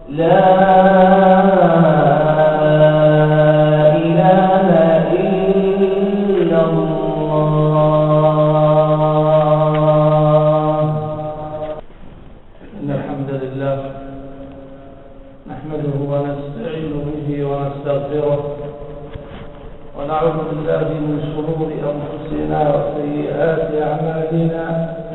لا إله إلا الله. إن الحمد لله نحمده ونستعين به ونستغفره ونعوذ بالله من شرور أنفسنا وسيئات أعمالنا.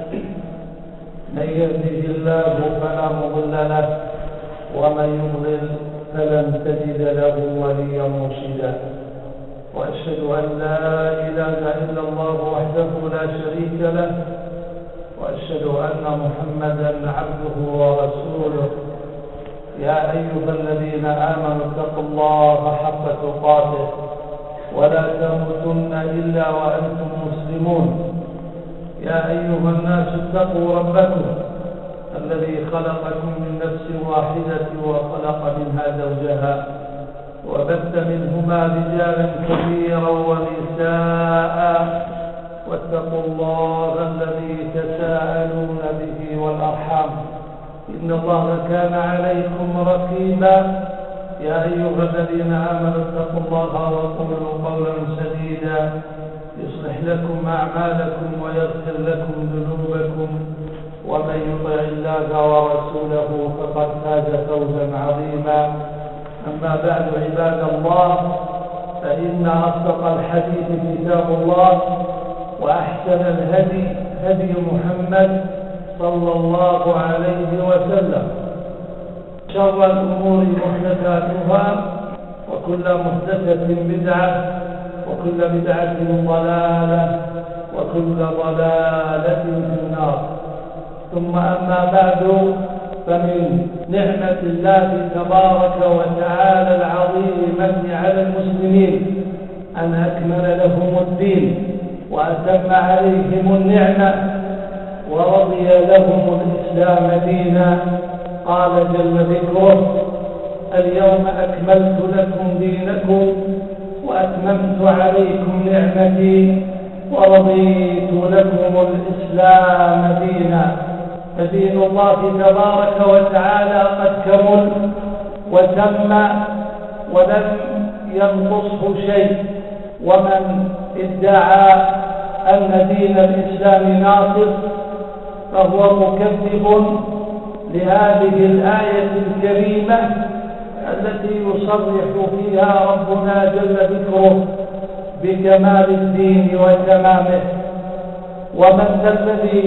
من يهده الله فلا مضل له ومن يضلل فلن تجد له وليا مرشدا. وأشهد أن لا إله إلا الله وحده لا شريك له وأشهد أن محمدا عبده ورسوله. يا أيها الذين آمنوا اتقوا الله حق تقاته ولا تموتن إلا وأنتم مسلمون. يا أيها الناس اتقوا ربكم الذي خلقكم من نفس واحدة وخلق منها زوجها وبث منهما رجالا كثيرا ونساء واتقوا الله الذي تساءلون به والأرحام إن الله كان عليكم رقيبا. يا أيها الذين آمنوا اتقوا الله وقولوا قولا سديدا يصلح لكم أعمالكم ويغفر لكم ذنوبكم ومن يطع الله ورسوله فقد فاز فوزا عظيما. أما بعد عباد الله، فإن أصدق الحديث كتاب الله وأحسن الهدي هدي محمد صلى الله عليه وسلم. شر الأمور محدثاتها وكل محدثة بدعة وكل بدعة ضلالة وكل ضلالة في النار. ثم أما بعد، فمن نعمة الله تبارك وتعالى العظيمة على المسلمين أن أكمل لهم الدين وأتم عليهم النعمة ورضي لهم الإسلام دينا. قال جل ذكره: اليوم أكملت لكم دينكم وأتممت عليكم نعمتي ورضيت لكم الإسلام دينا. فدين الله تبارك وتعالى قد كمل وتم ولم ينقصه شيء. ومن ادعى أن دين الإسلام ناقص فهو مكذب لهذه الآية الكريمة التي يصرح فيها ربنا جل ذكره بكمال الدين وتمامه. ومن الذي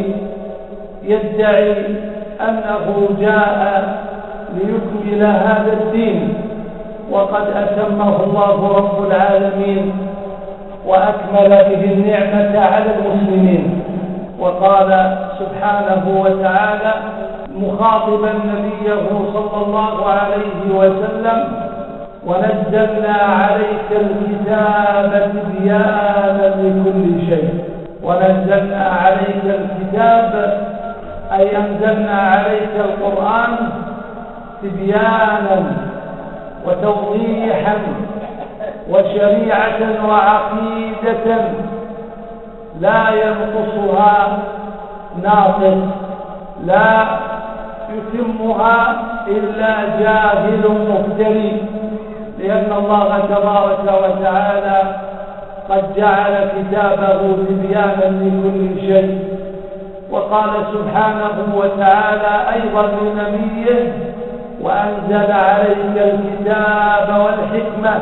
يدعي أنه جاء ليكمل هذا الدين وقد أتمه الله رب العالمين وأكمل به النعمة على المسلمين. وقال سبحانه وتعالى مخاطبا نبيه صلى الله عليه وسلم: ونزلنا عليك الكتاب تبيانا لكل شيء. ونزلنا عليك الكتاب أي أنزلنا عليك القرآن تبيانا وتوضيحا وشريعة وعقيدة لا ينقصها ناقص، لا يتمها إلا جاهل مفتري، لأن الله تبارك وتعالى قد جعل كتابه تبيانا لكل شيء. وقال سبحانه وتعالى أيضا لنبيه: وأنزل عليك الكتاب والحكمة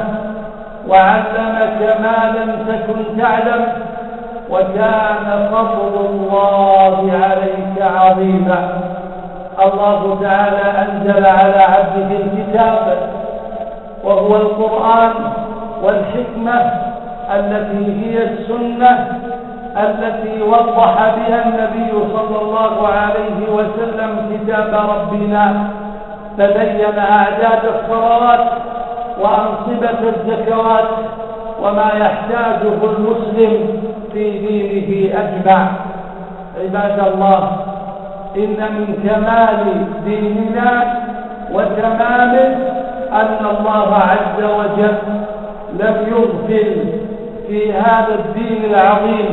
وعلمك ما لم تكن تعلم وكان فضل الله عليك عظيما. الله تعالى أنزل على عبده الكتاب وهو القرآن والحكمة التي هي السنة التي وضح بها النبي صلى الله عليه وسلم كتاب ربنا، فبين أعداد الصلوات وأنصبة الزكوات وما يحتاجه المسلم في دينه أجمع. عباد الله، إن من كمال ديننا وتمامه أن الله عز وجل لم يغفل في هذا الدين العظيم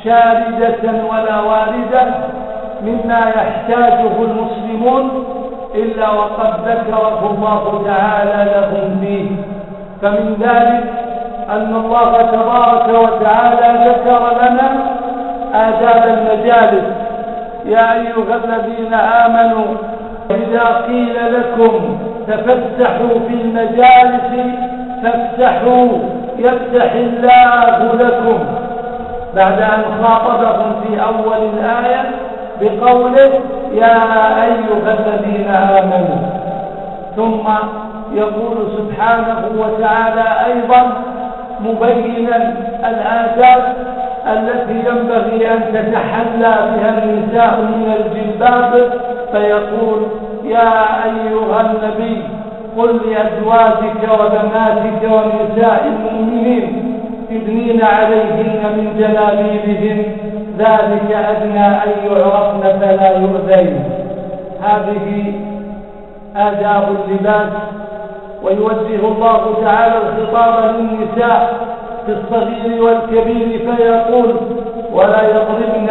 شاردة ولا واردة مما يحتاجه المسلمون إلا وقد ذكره الله تعالى لهم فيه. فمن ذلك أن الله تبارك وتعالى ذكر لنا آداب المجالس: يا أيها الذين آمنوا إذا قيل لكم تفسحوا في المجالس فافسحوا يفسح الله لكم، بعد أن خاطبهم في أول الآية بقوله يا أيها الذين آمنوا. ثم يقول سبحانه وتعالى أيضا مبينا الآداب التي ينبغي أن تتحلى بها النساء من الجلباب، فيقول يا أيها النبي قل لأزواجك وبناتك ونساء المؤمنين يدنين عليهن من جلابيبهن ذلك أدنى أن يعرفن فلا يؤذين. هذه آداب اللباس. ويوجه الله تعالى الخطاب للنساء في الصغير والكبير فيقول ولا يضربن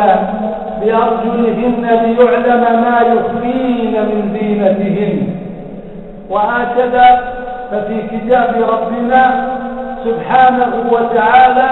بأرجلهن ليعلم ما يخفين من زينتهن. وهكذا ففي كتاب ربنا سبحانه وتعالى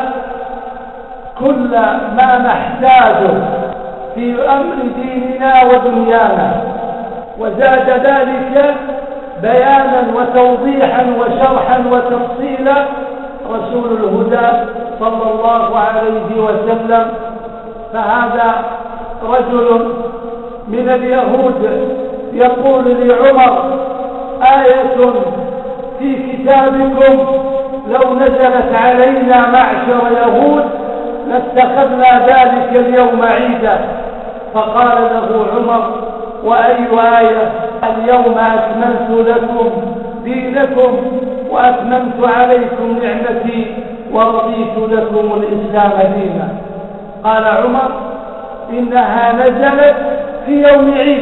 كل ما نحتاجه في أمر ديننا ودنيانا، وزاد ذلك بيانا وتوضيحا وشرحا وتفصيلا رسول الهدى صلى الله عليه وسلم. فهذا رجل من اليهود يقول لعمر آية في كتابكم لو نزلت علينا معشر يهود لاتخذنا ذلك اليوم عيدا. فقال له عمر وأي آية؟ اليوم أكملت لكم دينكم وأتممت عليكم نعمتي ورضيت لكم الإسلام دينا. قال عمر إنها نزلت في يوم عيد،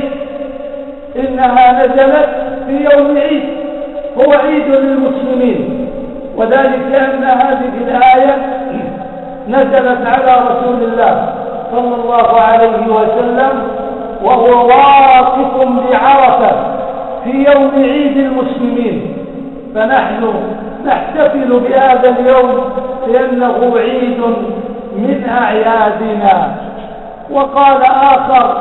إنها نزلت في يوم عيد، هو عيد للمسلمين، وذلك أن هذه الآية نزلت على رسول الله صلى الله عليه وسلم وهو واقف بعرفة في يوم عيد المسلمين، فنحن نحتفل بهذا اليوم لأنه عيد من أعيادنا. وقال آخر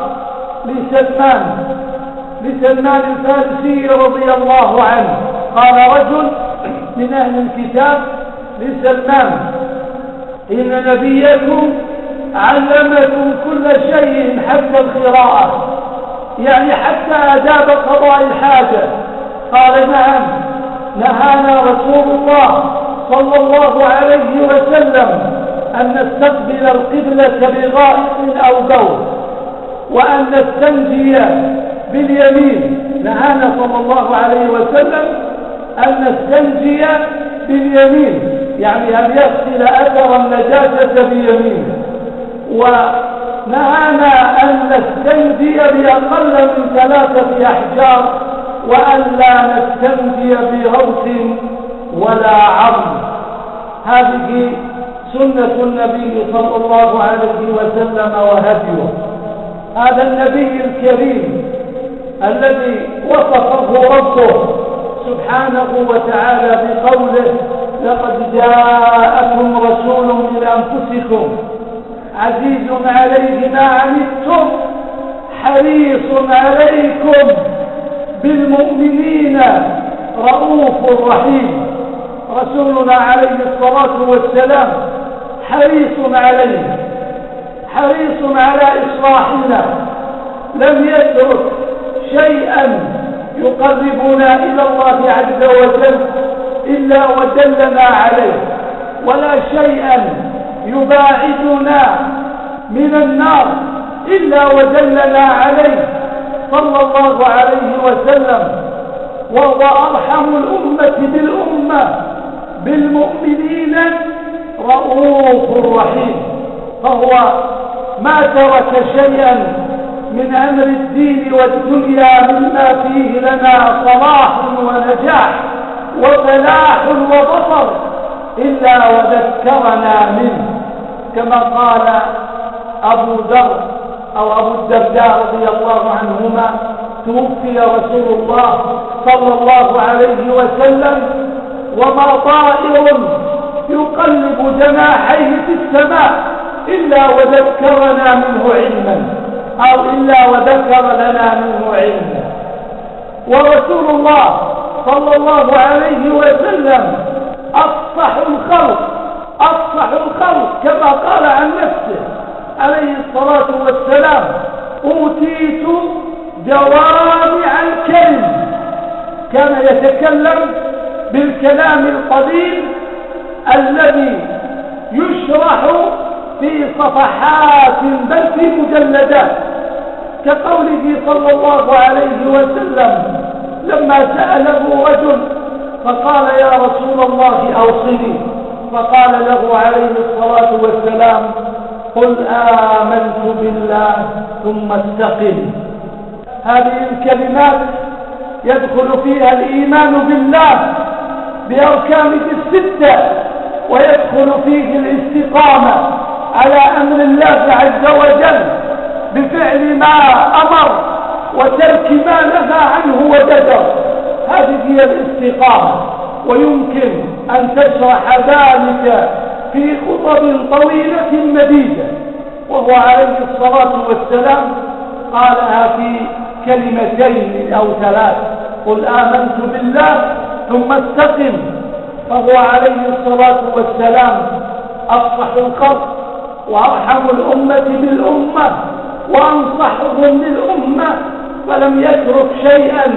لسلمان الفارسي رضي الله عنه، قال رجل من أهل الكتاب لسلمان إن نبيكم علمكم كل شيء حتى القراءة، يعني حتى آداب قضاء الحاجة. قال نعم، نهانا رسول الله صلى الله عليه وسلم أن نستقبل القبلة بغائط أو بول، وأن نستنجي باليمين. نهانا صلى الله عليه وسلم أن نستنجي باليمين، يعني أن يغسل أثر النجاسة بيمينه. ونهانا أن نستنجي بأقل من 3 أحجار، وأن لا نستنجي بروث ولا عظم. هذه سنة النبي صلى الله عليه وسلم وهديه. هذا النبي الكريم الذي وصفه ربه سبحانه وتعالى بقوله لقد جاءكم رسول من أنفسكم عزيز عليه ما عنتم حريص عليكم بالمؤمنين رؤوف رحيم. رسولنا عليه الصلاة والسلام حريص علينا، حريص على إصلاحنا، لم يترك شيئا يقربنا إلى الله عز وجل إلا ودلنا عليه، ولا شيئا يباعدنا من النار إلا ودلنا عليه صلى الله عليه وسلم. وهو أرحم الأمة بالأمة بالمؤمنين رؤوف رحيم. فهو ما ترك شيئا من أمر الدين والدنيا مما فيه لنا صلاح ونجاح وفلاح وبطر إلا وذكرنا منه، كما قال أبو ذر أو أبو الدرداء رضي الله عنهما توفي رسول الله صلى الله عليه وسلم وما طائر يقلب جناحيه في السماء إلا وذكرنا منه علما، أو إلا وذكر لنا منه علما. ورسول الله صلى الله عليه وسلم أفصح الخلق كما قال عن نفسه عليه الصلاة والسلام: أوتيت جوامع الكلم. كان يتكلم بالكلام القليل الذي يشرح في صفحات بل في مجلدات، كقوله صلى الله عليه وسلم لما سأله رجل فقال: يا رسول الله أوصني، فقال له عليه الصلاة والسلام: قل آمنت بالله ثم استقم. هذه الكلمات يدخل فيها الإيمان بالله بأركانه الستة، ويدخل فيه الاستقامة على أمر الله عز وجل بفعل ما أمر وترك ما نهى عنه وزجر. هذه هي الاستقامة، ويمكن أن تشرح ذلك في خطب طويلة مديدة، وهو عليه الصلاة والسلام قالها في كلمتين أو ثلاث: قل آمنت بالله ثم استقم. فهو عليه الصلاة والسلام أفصح الخلق وأرحم الأمة بالأمة وأنصحهم للأمة، فلم يترك شيئا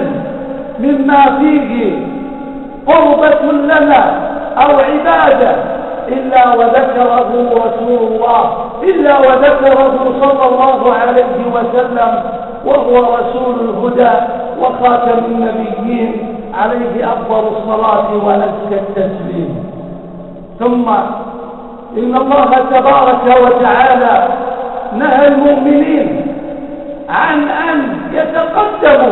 مما فيه قربة لنا أو عبادة إلا وذكره رسول الله، إلا وذكره صلى الله عليه وسلم، وهو رسول الهدى وخاتم النبيين عليه أفضل الصلاة وأزكى التسليم. ثم إن الله تبارك وتعالى نهى المؤمنين عن أن يتقدموا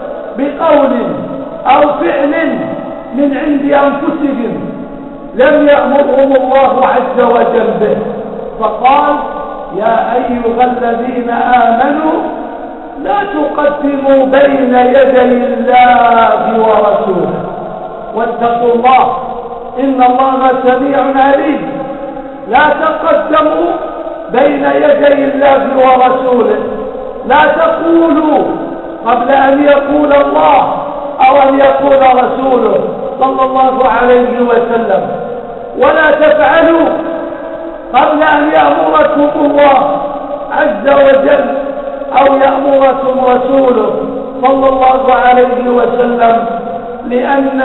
بقول أو فعل من عند أنفسهم لم يأمرهم الله عز وجل به، فقال: يا أيها الذين آمنوا لا تقدموا بين يدي الله ورسوله واتقوا الله إن الله سميع عليم. لا تقدموا بين يدي الله ورسوله، لا تقولوا قبل أن يقول الله أو أن يقول رسوله صلى الله عليه وسلم، ولا تفعلوا قبل أن يأمركم الله عز وجل أو يأمركم رسوله صلى الله عليه وسلم، لأن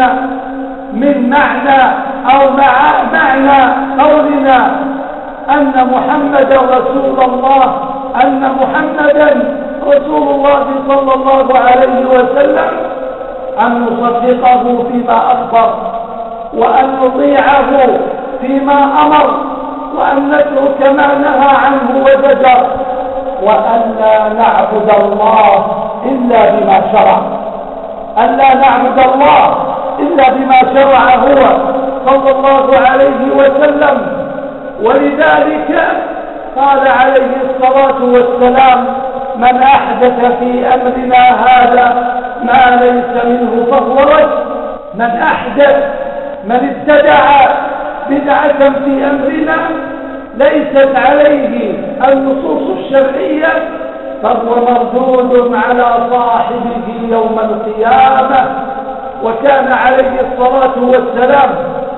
من معنى أو معنى قولنا أن محمدا رسول الله، أن محمدا رسول الله صلى الله عليه وسلم، أن نصدقه فيما أخبر، وأن نطيعه فيما أمر، وأن نترك ما نهى عنه وزجر، وأن لا نعبد الله إلا بما شرع، أن لا نعبد الله إلا بما شرع هو صلى الله عليه وسلم. ولذلك قال عليه الصلاة والسلام: من أحدث في أمرنا هذا ما ليس منه فهو رد. من أحدث، من ابتدع بدعة في أمرنا ليست عليه النصوص الشرعية فهو مردود على صاحبه يوم القيامة. وكان عليه الصلاة والسلام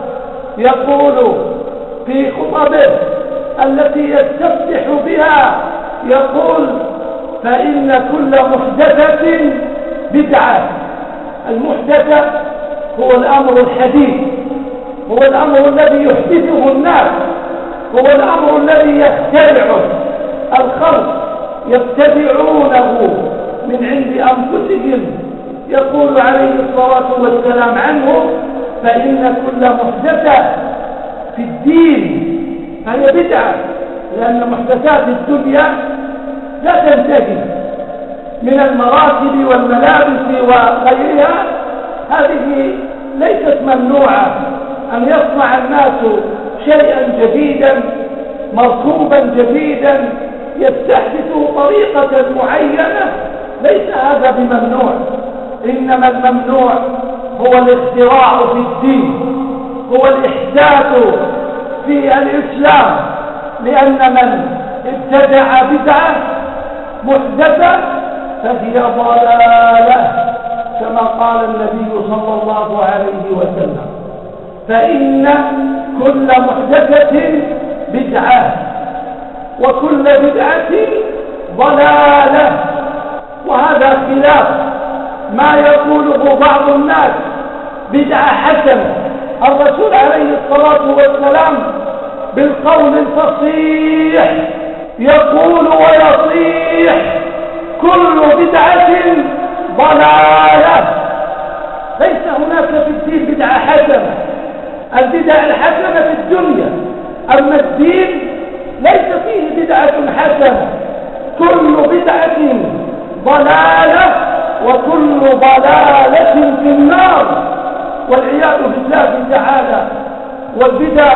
يقول في خطبه التي يستفتح بها، يقول: فإن كل محدثة بدعة. المحدثة هو الأمر الحديث، هو الأمر الذي يحدثه الناس، هو الأمر الذي يخترعه الخلق، يبتدعونه من عند أنفسهم. يقول عليه الصلاة والسلام عنه: فإن كل محدثة في الدين فهي بدعة، لأن محدثات الدنيا لا تنتهي من المراكب والملابس وغيرها، هذه ليست ممنوعة. أن يصنع الناس شيئا جديدا مركوبا جديدا، يستحدث طريقة معينة، ليس هذا بممنوع، إنما الممنوع هو الاختراع في الدين، هو الإحداث في الإسلام، لأن من ابتدع بدعة محدثة فهي ضلالة كما قال النبي صلى الله عليه وسلم. فإن كل محدثة بدعة وكل بدعة ضلالة، وهذا خلاف ما يقوله بعض الناس بدعة حسنة. الرسول عليه الصلاة والسلام بالقول الفصيح يقول ويصيح: كل بدعة ضلالة. ليس هناك في الدين بدعة حسنة، البدع الحسنة في الدنيا، أما الدين ليس فيه بدعة حسنة. كل بدعة ضلالة وكل ضلالة في النار والعياذ بالله تعالى. والبدع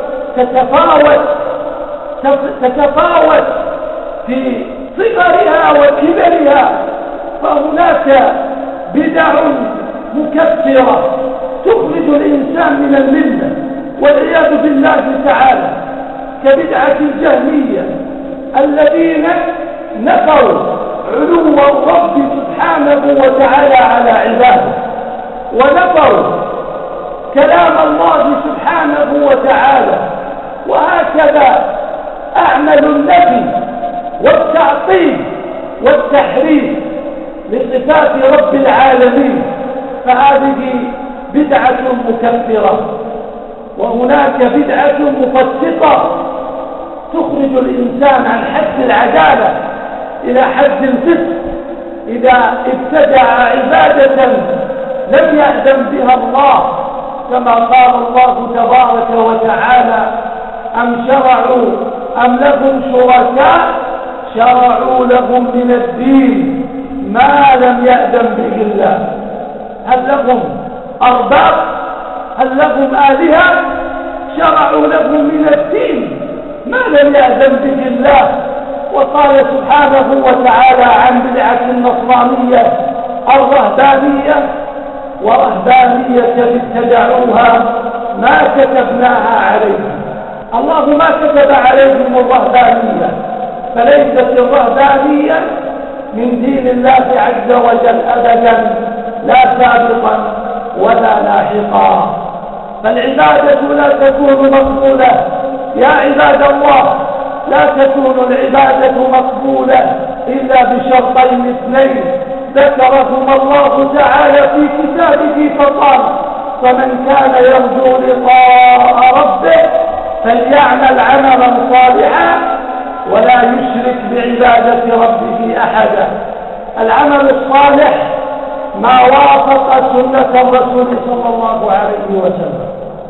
تتفاوت في صغرها وكبرها، فهناك بدع مكفرة تخرج الإنسان من الملة والعياذ بالله تعالى، كبدعة الجهمية الذين نفوا علو الرب سبحانه وتعالى على عباده، ونفوا كلام الله سبحانه وتعالى. وهكذا أعمل النفي والتعطيل والتحريف لصفات رب العالمين، فهذه بدعة مكفرة. وهناك بدعة مفسقة تخرج الإنسان عن حد العدالة إلى حد الفسق، إذا ابتدع عبادة لم يأذن بها الله، كما قال الله تبارك وتعالى: أم لهم شركاء شرعوا لهم من الدين ما لم يأذن به الله. هل لهم أرباب؟ هل لهم آلهة شرعوا لهم من الدين ما لم يأذن به الله؟ وقال سبحانه وتعالى عن بدعة النصرانية الرهبانية: ورهبانية ابتدعوها ما كتبناها عليهم. الله ما كتب عليهم الرهبانية، فليست الرهبانية من دين الله عز وجل أبدا، لا سابقا ولا لاحقا. فالعبادة لا تكون مقبولة يا عباد الله، لا تكون العبادة مقبولة إلا بشرطين اثنين ذكرهما الله تعالى في كتابه فقال: فمن كان يرجو لقاء ربه فليعمل عملا صالحا ولا يشرك بعبادة ربه أحدا. العمل الصالح ما وافق سنة الرسول صلى الله عليه وسلم.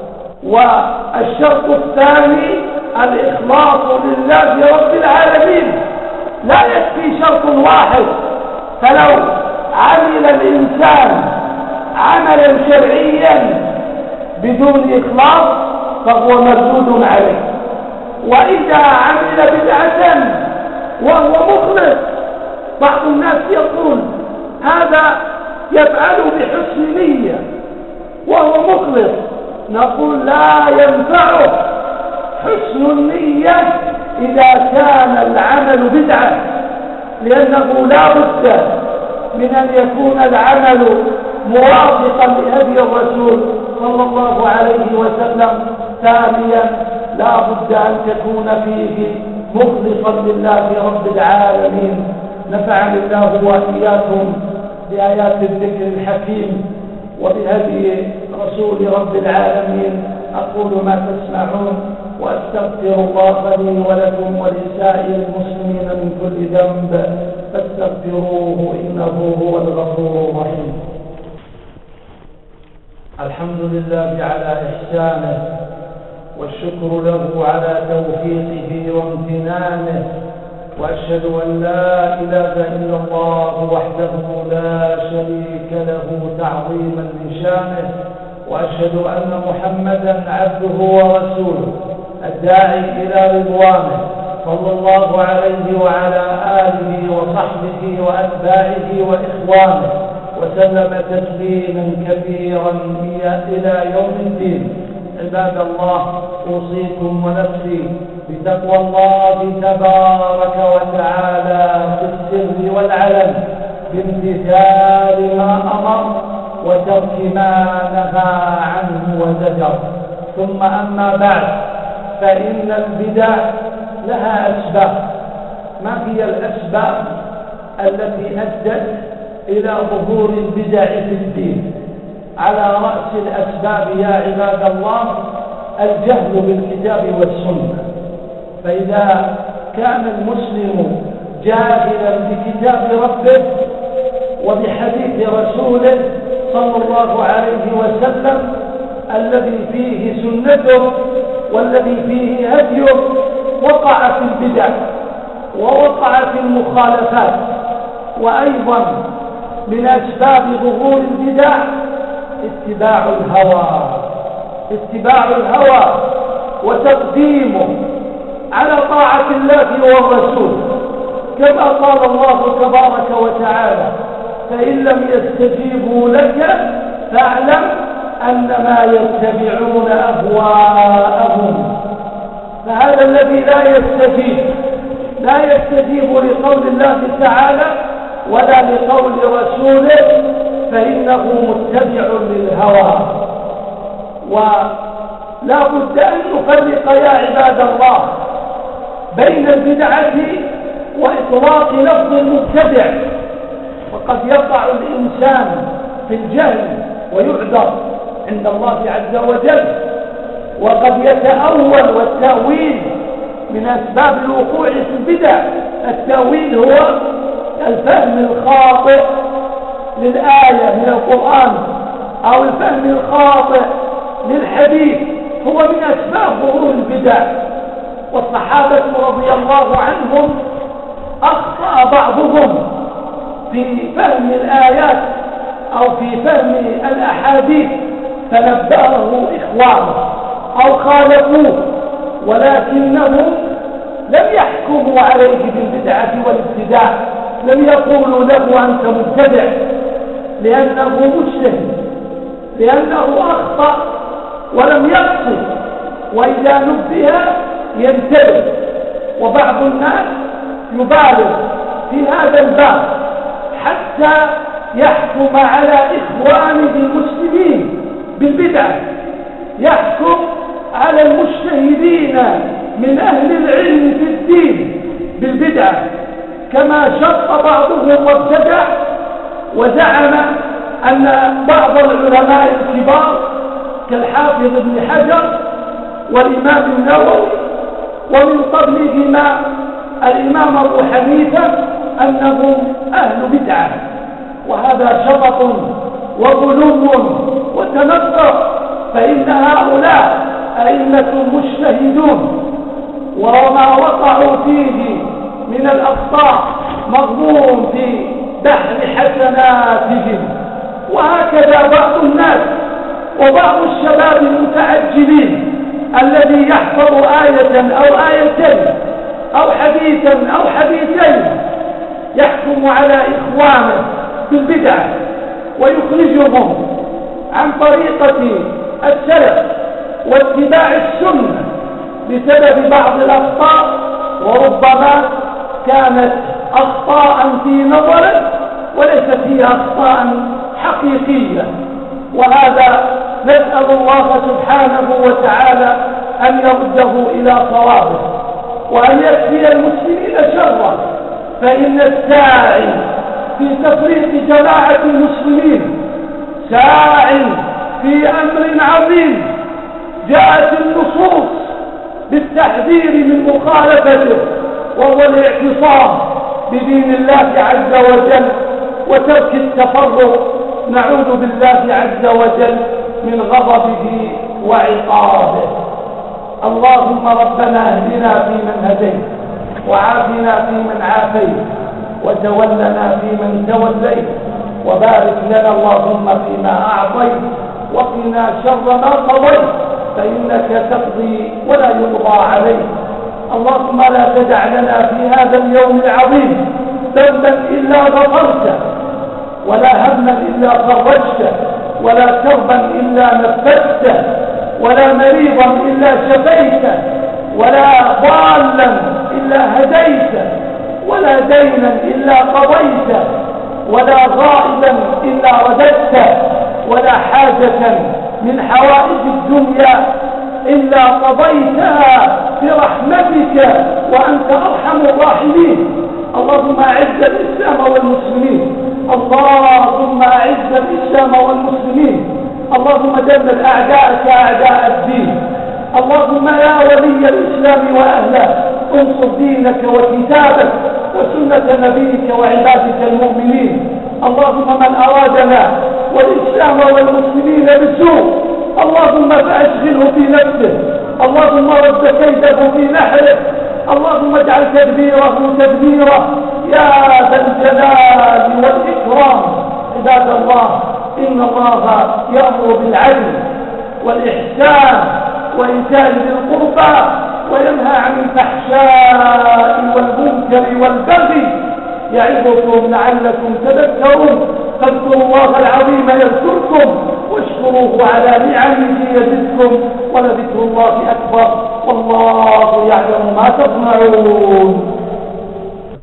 والشرط الثاني الإخلاص لله رب العالمين. لا يكفي شرط واحد، فلو عمل الإنسان عملا شرعيا بدون إخلاص فهو مردود عليه. وإذا عمل بدعة وهو مخلص، بعض الناس يقول هذا يفعل بحسن نية وهو مخلص، نقول لا ينفعه حسن النية إذا كان العمل بدعة، لأنه لا بد من أن يكون العمل موافقا لهدي الرسول صلى الله عليه وسلم. ثانيا لا بد أن تكون فيه مخلصا لله رب العالمين. نفعني الله وإياكم بآيات الذكر الحكيم وبهدي رسول رب العالمين. أقول ما تسمعون وأستغفر الله لي ولكم ولسائر المسلمين من كل ذنب فاستغفروه إنه هو الغفور الرحيم. الحمد لله على إحسانه، والشكر له على توفيقه وامتنانه، وأشهد أن لا إله إلا الله وحده لا شريك له تعظيما لشانه، وأشهد أن محمدا عبده ورسوله الداعي إلى رضوانه صلى الله عليه وعلى آله وصحبه وأتباعه وإخوانه وسلم تسليما كثيرا إلى يوم الدين. عباد الله، أوصيكم ونفسي بتقوى الله تبارك وتعالى في السر والعلن، بامتثال ما أمر وترك ما نهى عنه وزجر. ثم أما بعد، فإن البدع لها أسباب. ما هي الأسباب التي أدت إلى ظهور البدع في الدين؟ على رأس الأسباب يا عباد الله الجهل بالكتاب والسنة. فإذا كان المسلم جاهلا بكتاب ربه وبحديث رسوله صلى الله عليه وسلم الذي فيه سنته والذي فيه هديه، وقع في البدع ووقع في المخالفات. وأيضا من أسباب ظهور البدع اتباع الهوى وتقديمه على طاعة الله والرسول، كما قال الله تبارك وتعالى: فإن لم يستجيبوا لك فاعلم أنما يتبعون أهواءهم. فهذا الذي لا يستجيب لقول الله تعالى ولا لقول رسوله فإنه متبع للهوى. ولا بد أن نفرق يا عباد الله بين البدعة وإطلاق لفظ المبتدع. وقد يقع الإنسان في الجهل ويعذر عند الله عز وجل، وقد يتأول، والتأويل من أسباب الوقوع في البدع. التأويل هو الفهم الخاطئ للآية من القرآن أو الفهم الخاطئ للحديث، هو من أسباب ظهور البدع. والصحابة رضي الله عنهم أخطأ بعضهم في فهم الآيات أو في فهم الأحاديث فنبهه إخوانه أو خالفوه، ولكنهم لم يحكموا عليه بالبدعة والابتداع، لم يقولوا له أنت مبتدع، لأنه مجتهد، لأنه أخطأ ولم يقصد، وإذا نبه ينتبه. وبعض الناس يبالغ في هذا الباب حتى يحكم على إخوانه المسلمين بالبدعة، يحكم على المجتهدين من أهل العلم في الدين بالبدعة، كما شط بعضهم وابتدع وزعم أن بعض العلماء الكبار كالحافظ ابن حجر والإمام النووي ومن قبلهما الإمام أبو حنيفة أنهم أهل بدعة. وهذا شطط وغلو وتنطع، فإن هؤلاء أئمة مجتهدون، وما وقعوا فيه من الأخطاء مغمور في بحر حسناتهم. وهكذا بعض الناس وبعض الشباب المتعجلين الذي يحفظ آية أو آيتين أو حديثا أو حديثين يحكم على إخوانه بالبدعة ويخرجهم عن طريقة السلف واتباع السنة بسبب بعض الأخطاء، وربما كانت أخطاء في نظره وليست هي أخطاء حقيقية. وهذا نسأل الله سبحانه وتعالى أن يرده إلى صوابه وأن يكفي المسلمين شره. فإن الساعي في تفريق جماعة المسلمين ساع في أمر عظيم، جاءت النصوص بالتحذير من مخالفته، وهو الاعتصام بدين الله عز وجل وترك التفرق. نعوذ بالله عز وجل من غضبه وعقابه. اللهم ربنا اهدنا فيمن هديت، وعافنا فيمن عافيت، وتولنا فيمن توليت، وبارك لنا اللهم فيما أعطيت، وقنا شر ما قضيت، فإنك تقضي ولا يقضى عليك، اللهم لا تدع لنا في هذا اليوم العظيم ذنبا إلا غفرته، ولا هما إلا فرجته، ولا كربا إلا نفذته، ولا مريضا إلا شفيته، ولا ضالا إلا هديته، ولا دينا إلا قضيته، ولا غائبا إلا رددته، ولا حاجة من حوائج الدنيا إلا قضيتها برحمتك وأنت أرحم الراحمين. اللهم أعز الإسلام والمسلمين، اللهم أعز الإسلام والمسلمين، اللهم دمر أعداءك أعداء الدين. اللهم يا ولي الإسلام وأهله انصر دينك وكتابك وسنة نبيك وعبادك المؤمنين. اللهم من أرادنا والإسلام والمسلمين بسوء اللهم فأشغله في نفسه، اللهم رد كيده في نحره، اللهم اجعل تدبيره تدبيره يا ذا الجلال والإكرام. عباد الله، إن الله يأمر بالعدل والإحسان وإيتاء ذي القربى وينهى عن الفحشاء والمنكر والبغي يعظكم لعلكم تذكرون. فاذكروا الله العظيم يذكركم واشكروه على نعمه يزدكم ولذكر الله أكبر والله يعلم ما تصنعون.